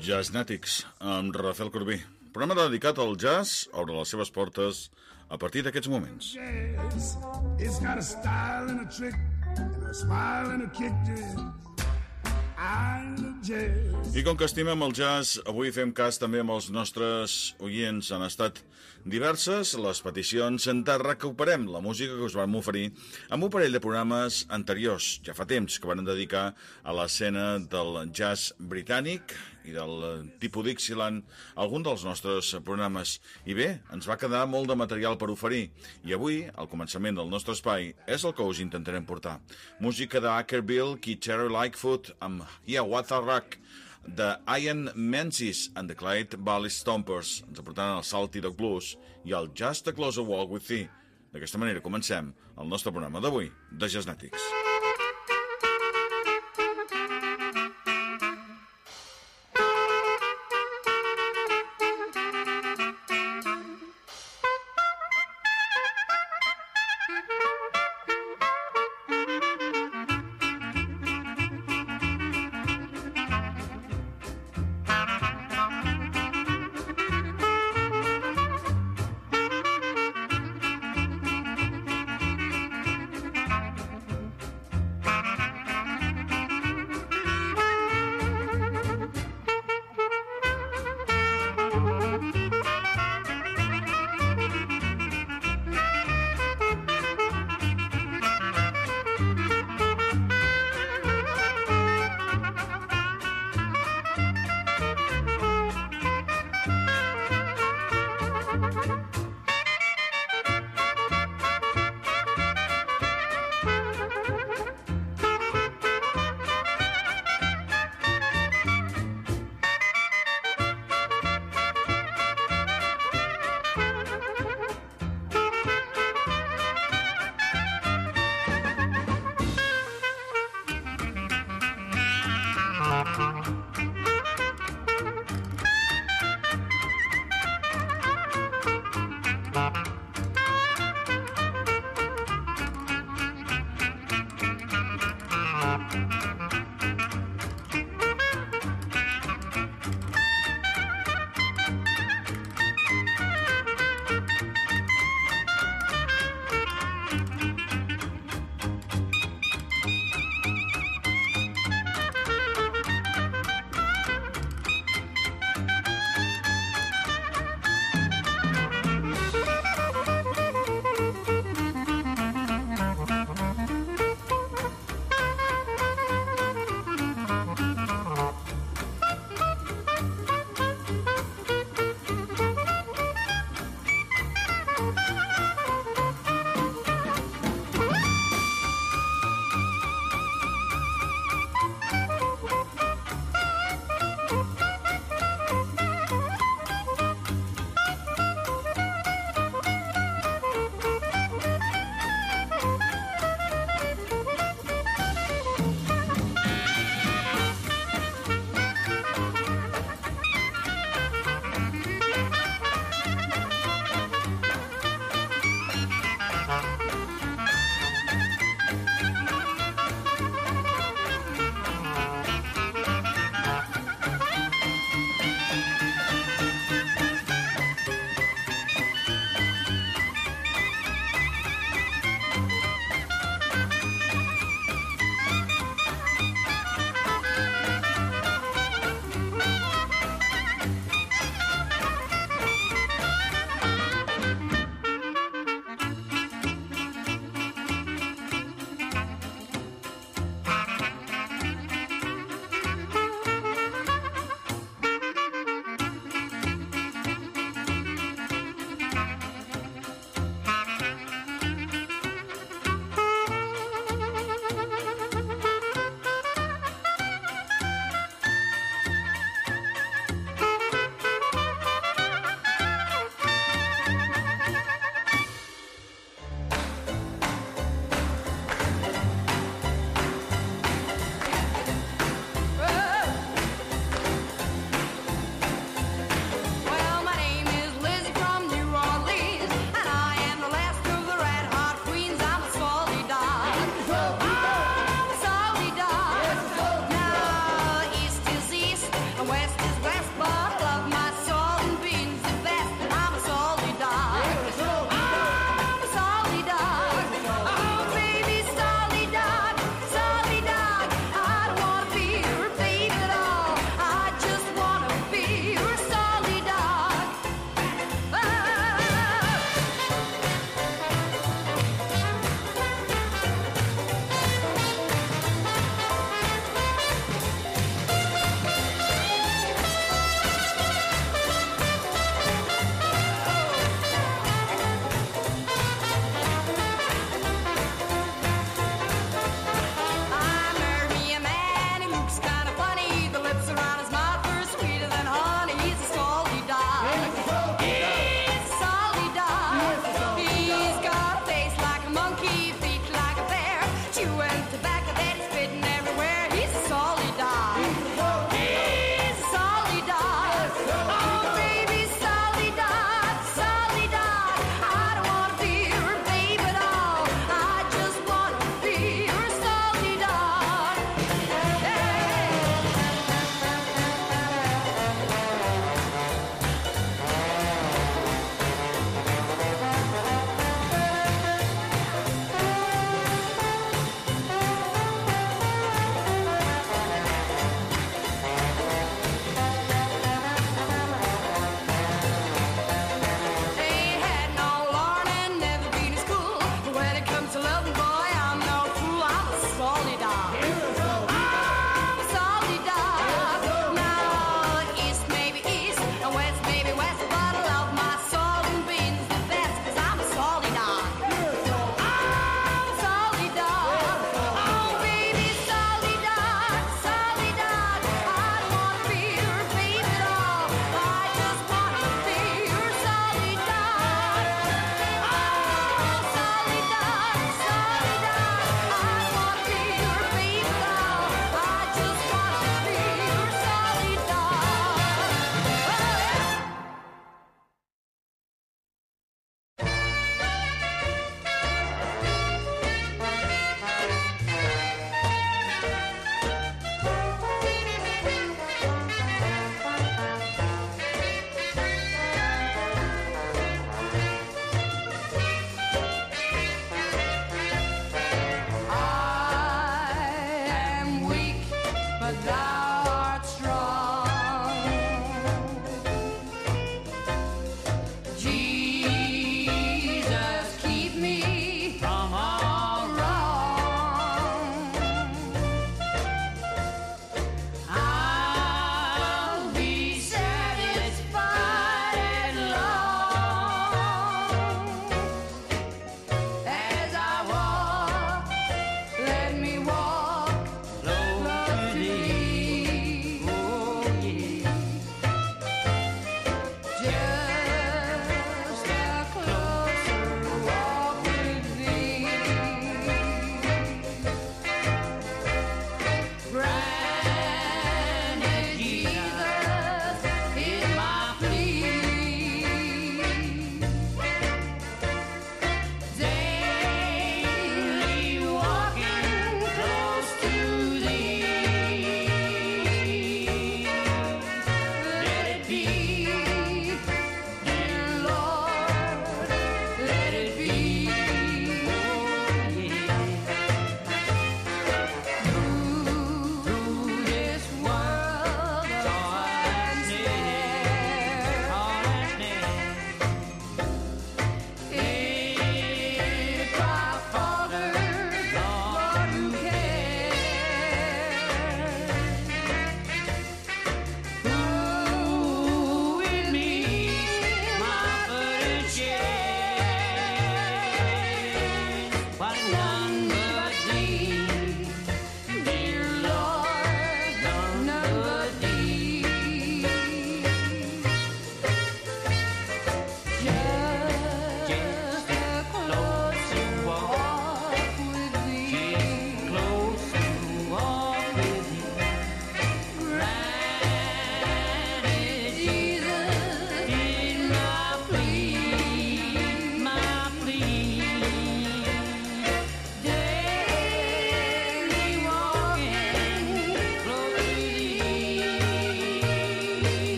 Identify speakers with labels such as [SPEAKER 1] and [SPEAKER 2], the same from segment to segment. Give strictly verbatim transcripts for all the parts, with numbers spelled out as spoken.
[SPEAKER 1] Jazznatics, amb Rafael Corbí. Programa dedicat al jazz, obre les seves portes a partir d'aquests moments.
[SPEAKER 2] Jazz, it's got a style and a trick and a smile and a kick to it. I love jazz.
[SPEAKER 1] I com que estimem el jazz, avui fem cas també amb els nostres oients. Han estat diverses les peticions de recuperem la música que us vam oferir amb un parell de programes anteriors. Ja fa temps que van dedicar a l'escena del jazz britànic i del tipus Dixieland algun dels nostres programes. I bé, ens va quedar molt de material per oferir. I avui, al començament del nostre espai, és el que us intentarem portar. Música d'Ackerbill, Keith Cherry Lightfoot, amb Hiawatha Rock, de Ian Menzies and the Clyde Valley Stompers. Ens aportaran el Salty Dog Blues i el Just a Closer Walk with Thee. D'aquesta manera comencem el nostre programa d'avui de Jazznatics.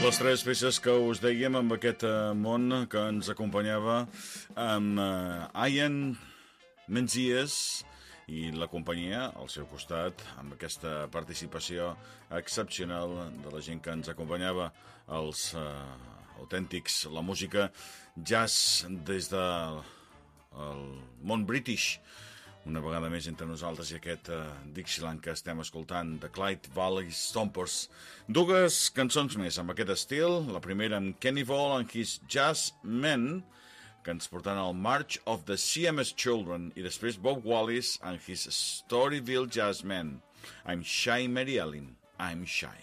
[SPEAKER 1] Les tres peces que us dèiem amb aquest uh, món que ens acompanyava amb uh, Ian Menzies i la companyia al seu costat amb aquesta participació excepcional de la gent que ens acompanyava, els uh, autèntics, la música jazz des del món british. Una vegada més entre nosaltres i aquest uh, Dixieland que estem escoltant, The Clyde Valley Stompers. Dues cançons més amb aquest estil. La primera amb Kenny Ball and His Jazz Men, que ens portaran al March of the C M S Children, i després Bob Wallis and His Storyville Jazz Men. I'm Shy, Mary Ellen. I'm Shy.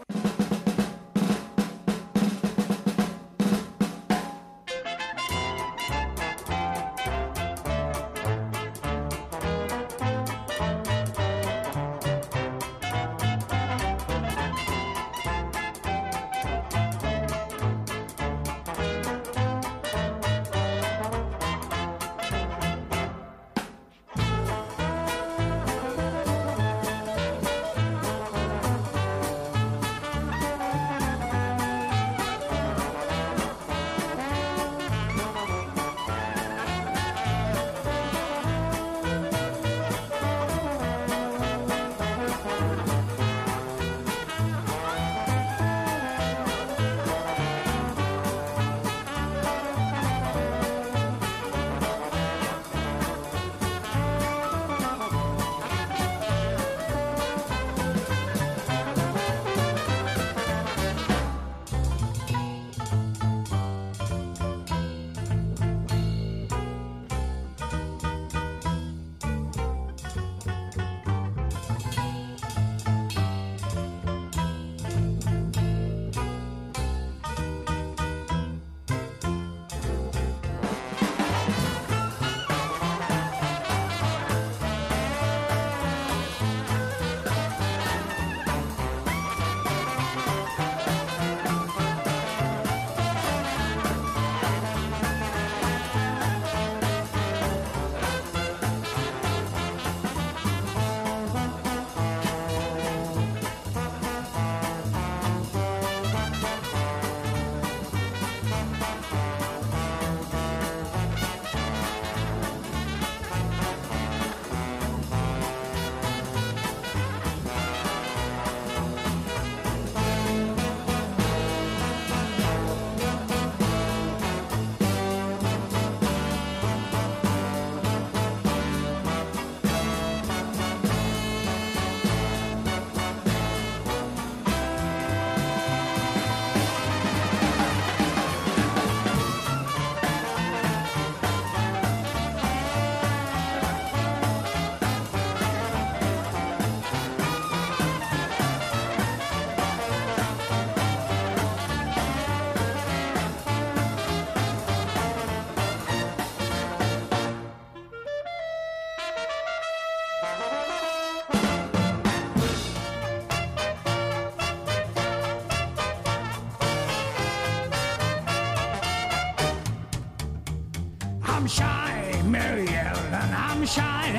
[SPEAKER 1] I'm shy, Mary Ellen, I'm shy.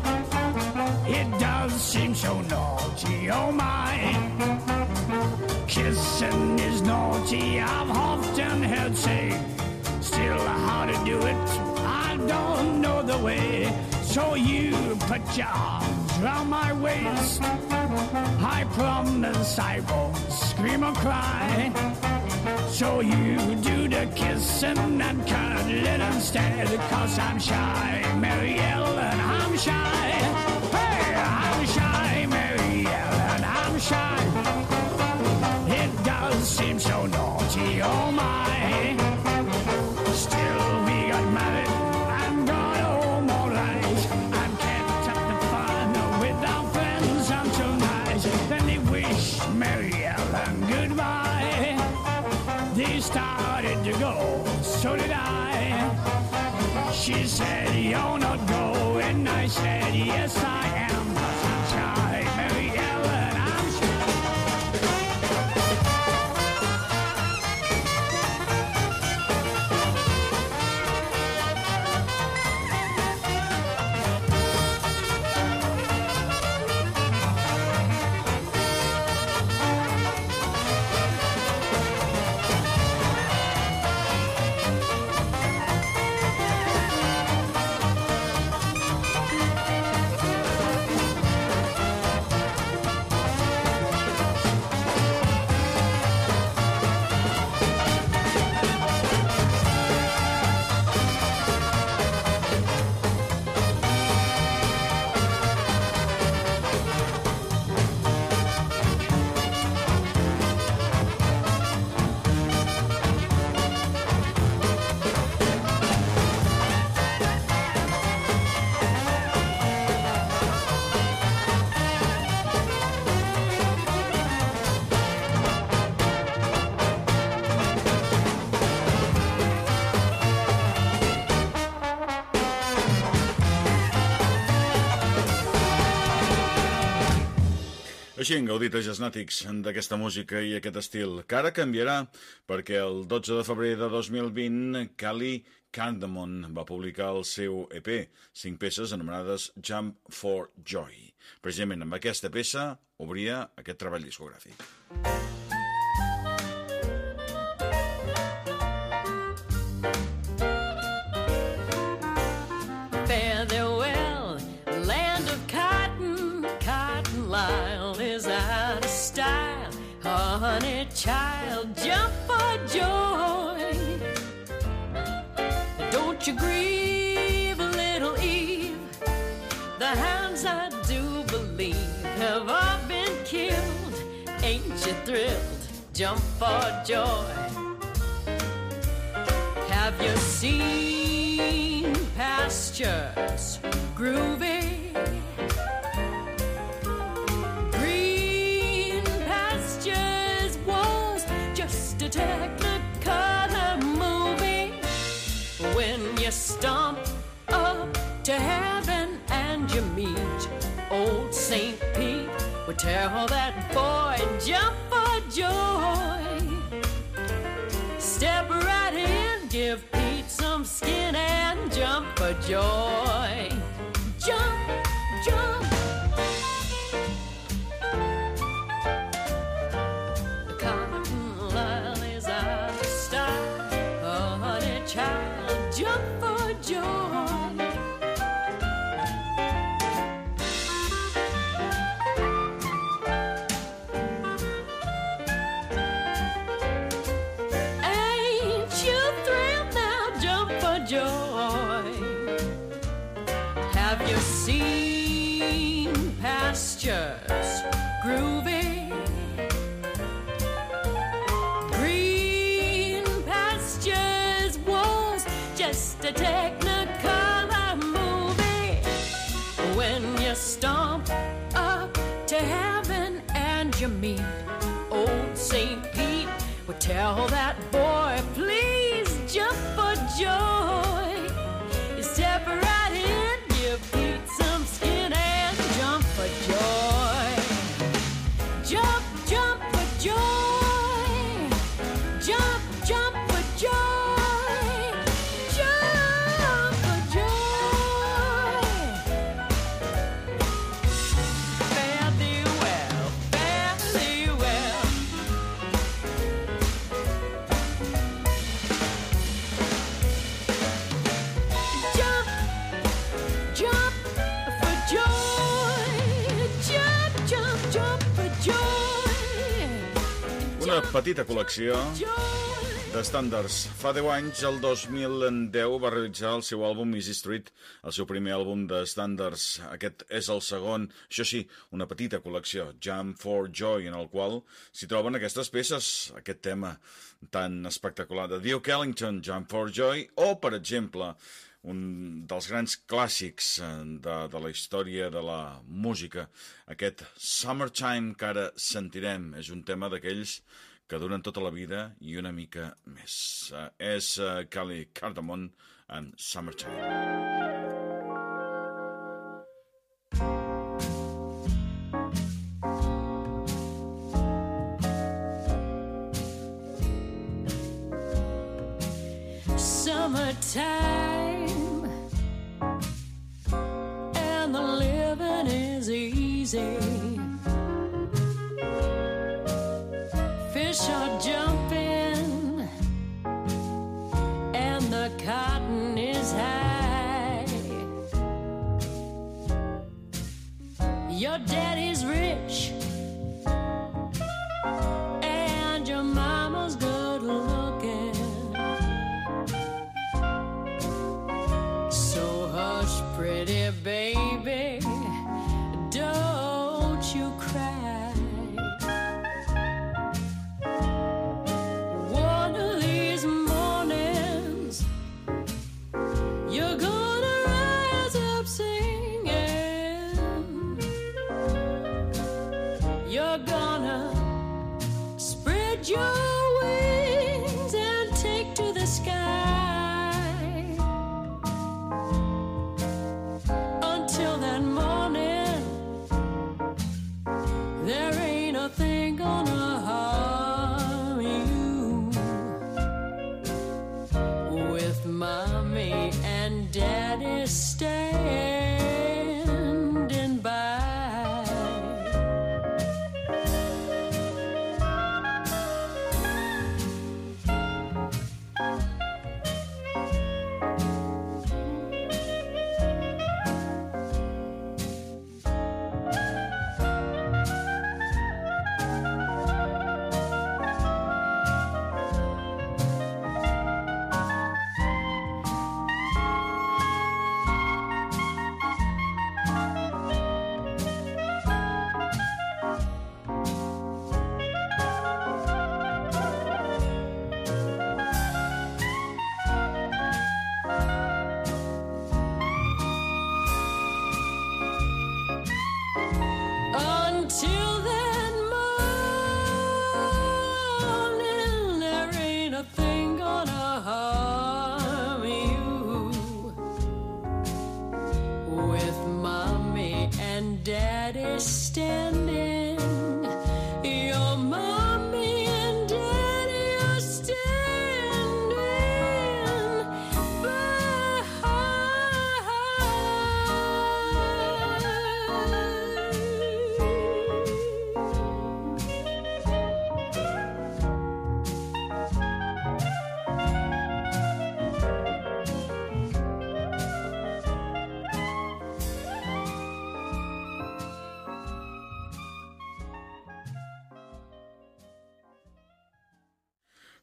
[SPEAKER 1] It does seem so naughty, oh my. Kissing is naughty, I've often heard say. Still, how to do it, I don't know the way. So you put your arms round my waist. I promise I won't scream or cry. So you do the kissing and cuddling instead. Cause I'm shy, Mary Ellen, I'm shy. Hey, I'm shy, Mary Ellen, I'm shy. It does seem so naughty, oh my. Still we got married and got home all right, and kept up the fun with our friends until night. Then they wished Mary Ellen goodbye. They started to go, so did I. She said, you're not going. I said, yes, I am. 'Cause I'm shy, Mary Ellen, I'm shy. Així han gaudit els Jasnàtics d'aquesta música i aquest estil, que ara canviarà perquè el dotze de febrer de dos mil vint Callie Cardamon va publicar el seu E P, cinc peces anomenades Jump for Joy. Precisament amb aquesta peça obria aquest treball discogràfic.
[SPEAKER 3] Honey child, jump for joy. Don't you grieve, little Eve. The hounds I do believe have all been killed. Ain't you thrilled? Jump for joy. Have you seen pastures groovy? Technicolor movie. When you stomp up to heaven and you meet old Saint Pete, will tell that boy, jump for joy. Step right in, give Pete some skin and jump for joy. Jump, jump. Jump for joy. Ain't you thrilled now? Jump for joy. Have you seen pastures groovy? A Technicolor movie. When you stomp up to heaven and you meet old Saint Pete, will tell that boy, please jump for joy. You step right in, give Pete some skin and jump for joy. Jump, jump for joy. Jump, jump for joy.
[SPEAKER 1] Una petita col·lecció d'estàndards. Fa deu anys, el dos mil deu, va realitzar el seu àlbum Easy Street, el seu primer àlbum d'estàndards. Aquest és el segon, això sí, una petita col·lecció, Jump for Joy, en el qual s'hi troben aquestes peces, aquest tema tan espectacular de Duke Ellington, Jump for Joy, o, per exemple, un dels grans clàssics de, de la història de la música, aquest Summertime que ara sentirem. És un tema d'aquells que duren tota la vida i una mica més. Uh, és uh, Callie Cardamon en Summertime.
[SPEAKER 3] Summertime, and the living is easy. Fish are jumping, and the cotton is high. Your daddy's rich, and your mama's good looking. Pretty baby, don't you cry. One of these mornings, you're gonna rise up singing. You're gonna spread your wings and take to the sky. There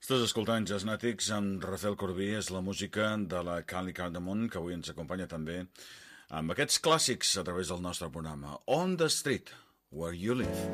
[SPEAKER 1] Estàs escoltant Jazznàtics amb Rafael Corbí, és la música de la Cali Cardamon, que avui ens acompanya també amb aquests clàssics a través del nostre programa. On the Street, Where You Live.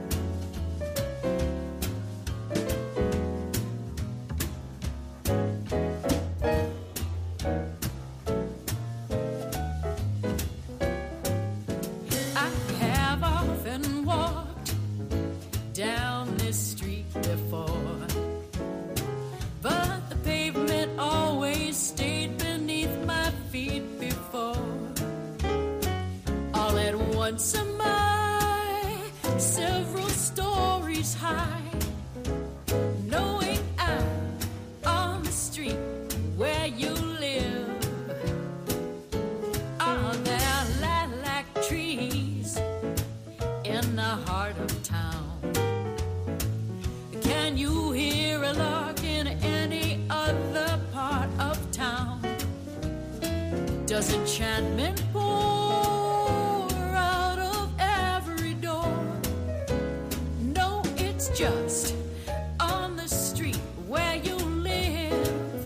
[SPEAKER 3] Does enchantment pour out of every door? No, it's just on the street where you live.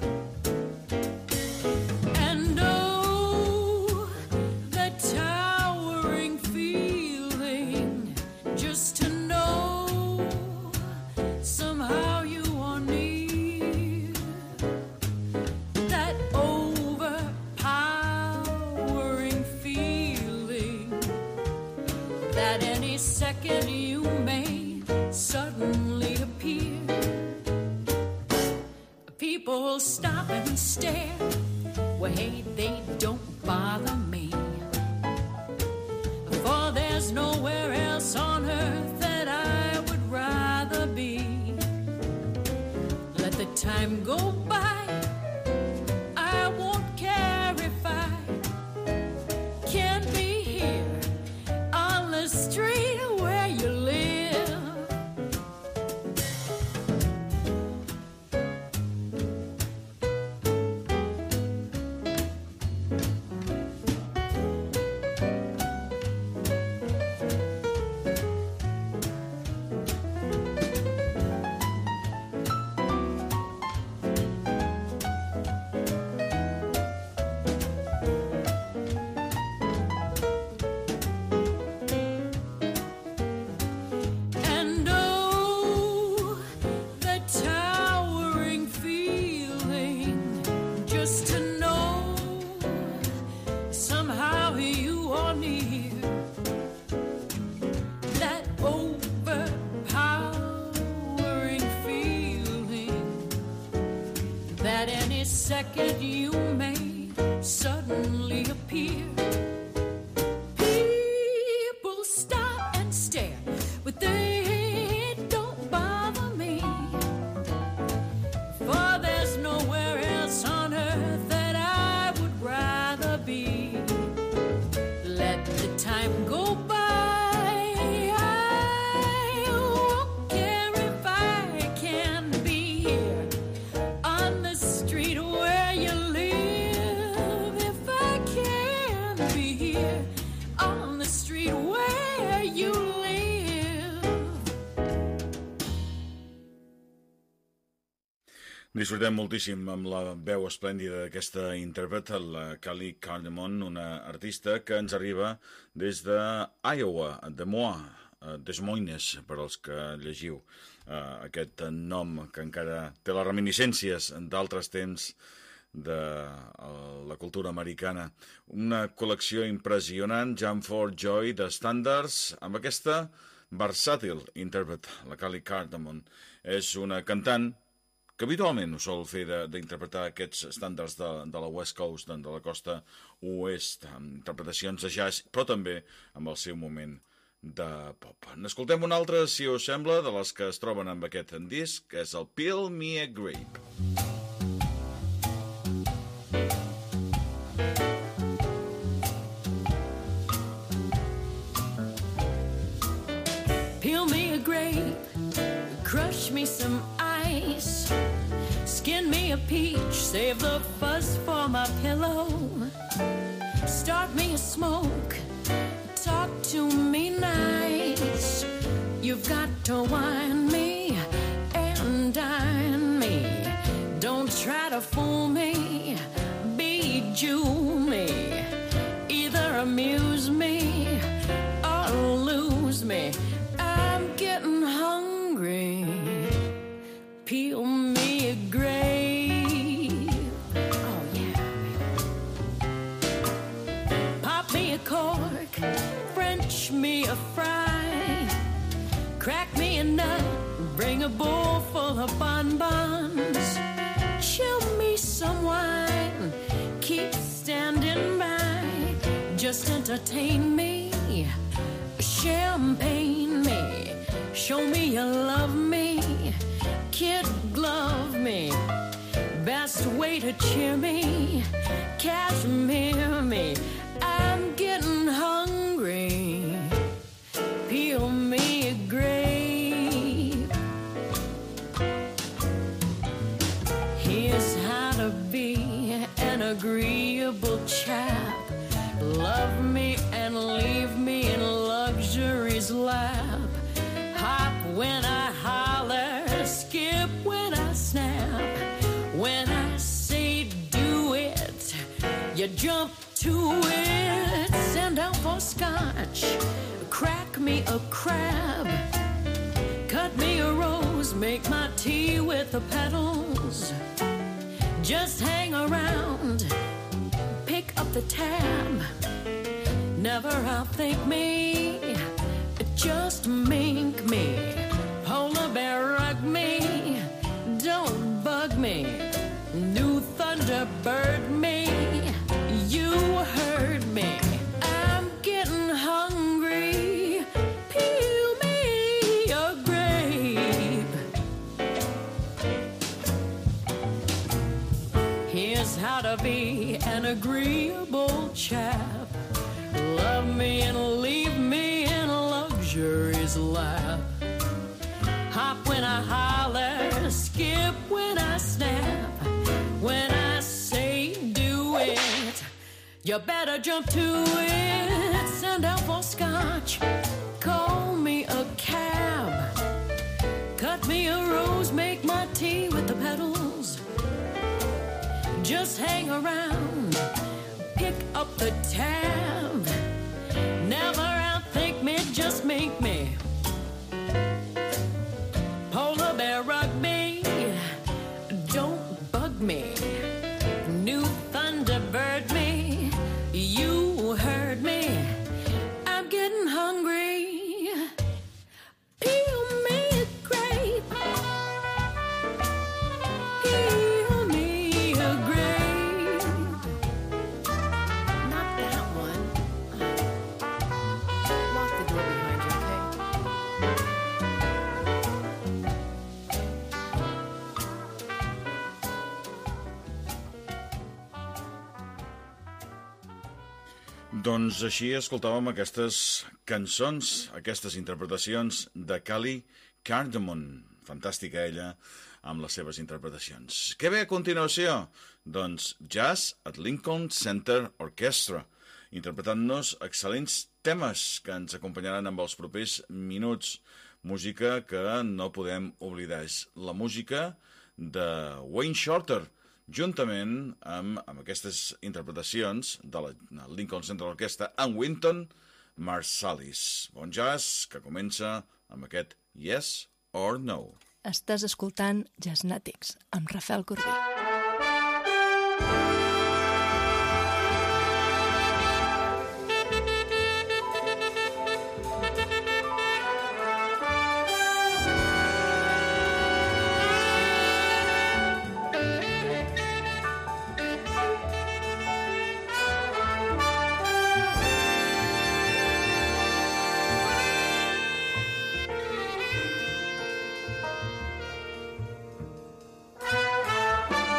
[SPEAKER 3] And oh, the towering feeling just to know somehow you are near. That second you may suddenly appear. People stop and stare. Well, hey, they don't bother me, for there's nowhere else on earth that I would rather be. Let the time go by, I won't care if I can't be here on the street. Second you may suddenly appear. People stop and stare, but they don't bother me, for there's nowhere else on earth that I would rather be. Let the time go by, I won't care if I can be here on the street where you live. If I can be here on the street where you live.
[SPEAKER 1] Disfrutem moltíssim amb la veu esplèndida d'aquesta intèrpret, la Cali Cardamon, una artista que ens arriba des de Iowa, Des Moines, Des Moines, per als que llegiu uh, aquest nom que encara té les reminiscències d'altres temps de uh, la cultura americana. Una col·lecció impressionant, Jump for Joy, d'estàndards, amb aquesta versàtil intèrpret, la Cali Cardamon. És una cantant que habitualment ho sol fer d'interpretar aquests estàndards de, de la West Coast, de la costa oest, amb interpretacions de jazz, però també amb el seu moment de pop. N'escoltem una altra, si us sembla, de les que es troben amb aquest disc, que és el Peel Me a Grape.
[SPEAKER 3] Peel me a grape, crush me some ice, skin me a peach, save the fuzz for my pillow, start me a smoke, talk to me nice, you've got to wine me and dine me, try to fool me, bejewel me, either amuse me or lose me. I'm getting hungry. Peel me a grape. Oh yeah. Pop me a cork, French me a fry, crack me a nut, bring a bowl full of bonbons, chill me some wine, keep standing by, just entertain me, champagne me, show me you love me, kid glove me, best way to cheer me, cashmere me. I'm getting hungry. Peel me a grape. Here's how to be an agreeable chap. Love me and leave me in luxury's lap. Hop when I holler, skip when I snap. When I say do it, you jump to it. Send out for scotch, crack me a crab, cut me a rose, make my tea with the petals. Just hang around, pick up the tab, never outthink me, just mink me, polar bear rug me, don't bug me, new thunderbird me, you heard me, I'm getting hungry, peel me a grape. Here's how to be an agreeable chap. Love me and leave me in luxury's lap. Hop when I holler, skip when I snap. When I say do it, you better jump to it. Send out for scotch, call me a cab, cut me a rose, make my tea with the petals. Just hang around, pick up the tab, never outthink me, just make me. Polar bear rug me, don't bug me, new thunderbird me, you heard me, I'm getting hungry, peel me a grape, peel me a grape, not that one, lock the door behind you, okay?
[SPEAKER 1] Doncs així escoltàvem aquestes cançons, aquestes interpretacions de Cally Cardamon. Fantàstica ella amb les seves interpretacions. Què ve a continuació? Doncs Jazz at Lincoln Center Orchestra, interpretant-nos excel·lents temes que ens acompanyaran amb els propers minuts. Música que no podem oblidar. És la música de Wayne Shorter, juntament amb, amb aquestes interpretacions de la Lincoln Center Orchestra en Wynton Marsalis. Bon jazz que comença amb aquest Yes or No.
[SPEAKER 4] Estàs escoltant Jazznatics amb Rafael Corbí.
[SPEAKER 2] Thank you.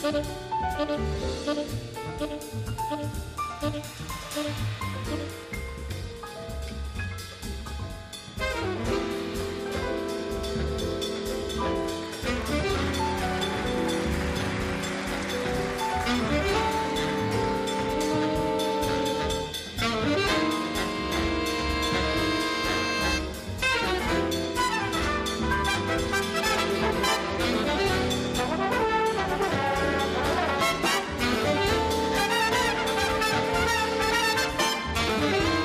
[SPEAKER 3] Thank you.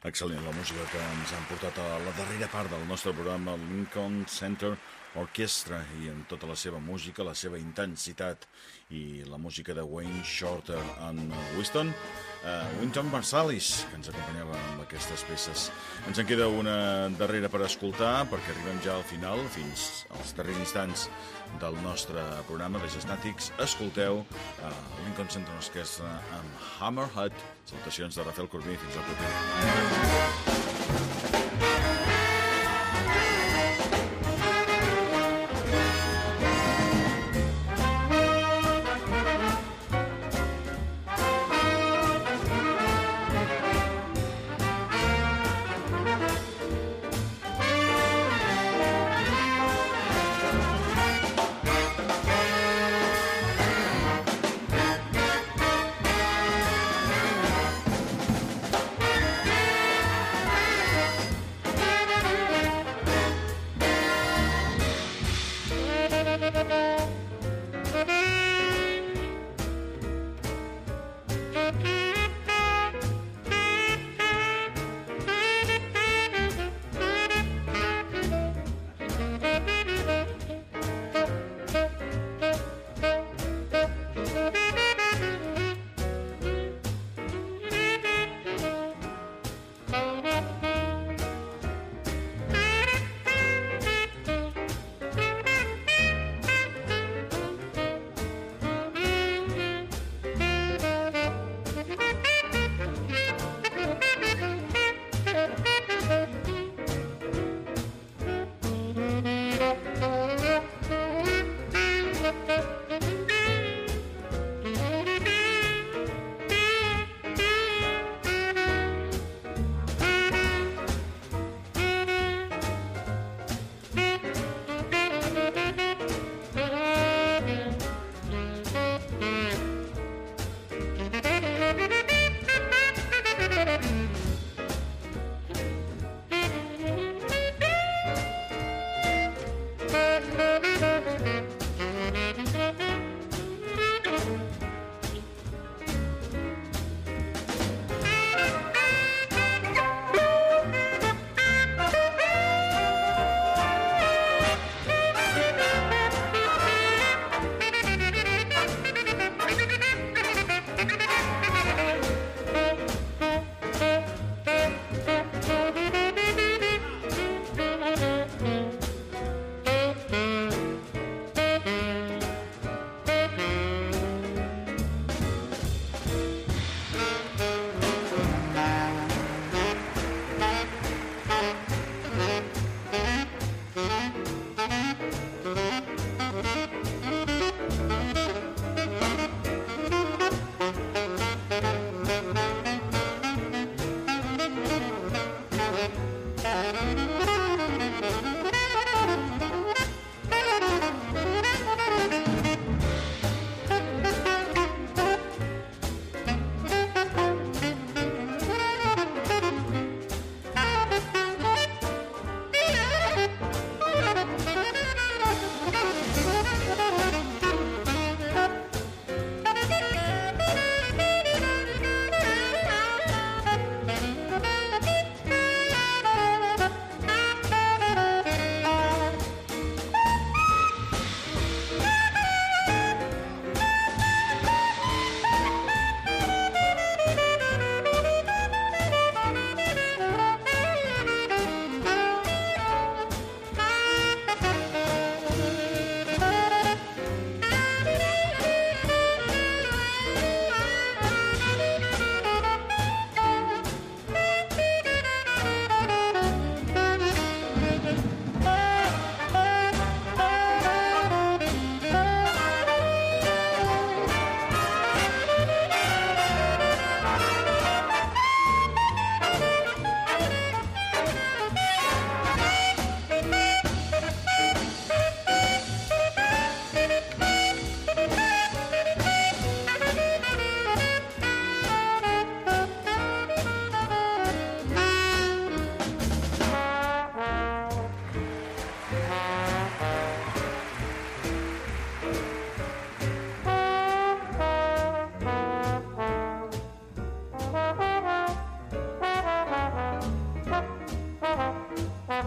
[SPEAKER 1] Excel·lent la música que ens han portat a la darrera part del nostre programa, el Lincoln Center Orchestra, i amb tota la seva música, la seva intensitat i la música de Wayne Shorter and Winston, uh, Wynton Marsalis, que ens acompanyava amb aquestes peces. Ens en queda una darrera per escoltar, perquè arribem ja al final, fins als darrers instants del nostre programa de Jazznàtics. Escolteu uh, Lincoln Center Orchestra amb Hammerhead. Salutacions de Rafael Corbí, fins al proper.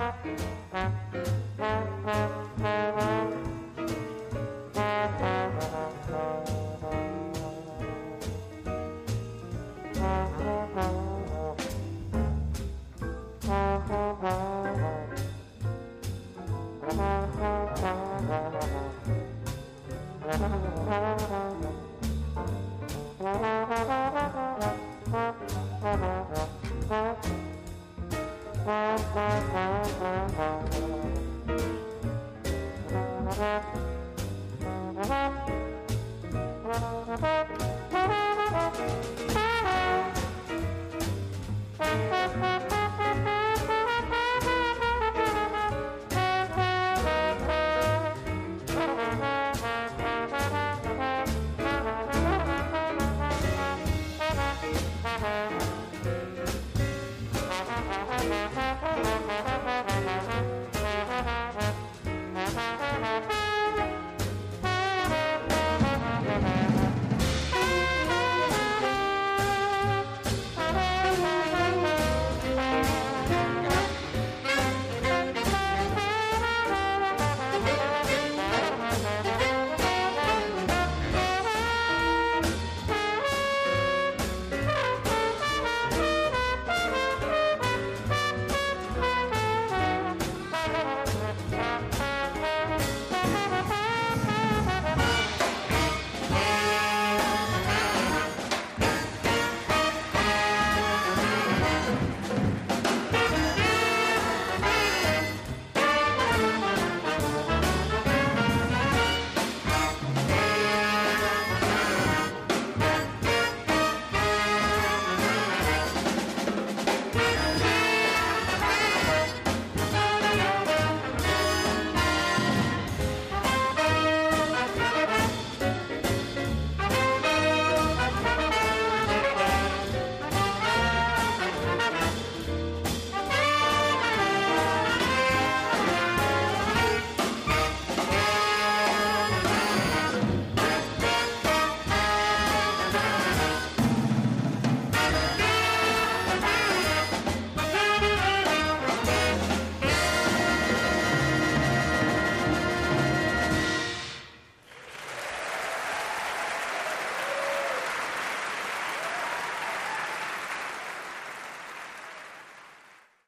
[SPEAKER 5] Thank you.